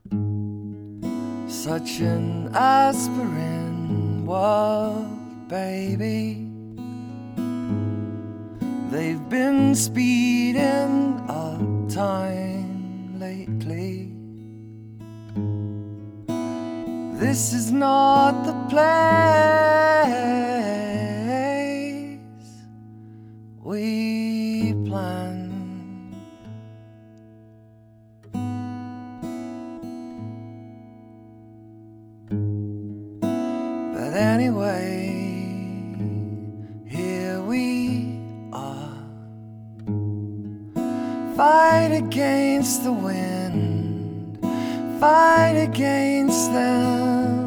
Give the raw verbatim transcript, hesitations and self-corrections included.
Such an aspirin world, baby. They've been speeding up time lately. This is not the place we planned. But anyway, here we are. Fight against the wind, fight against them.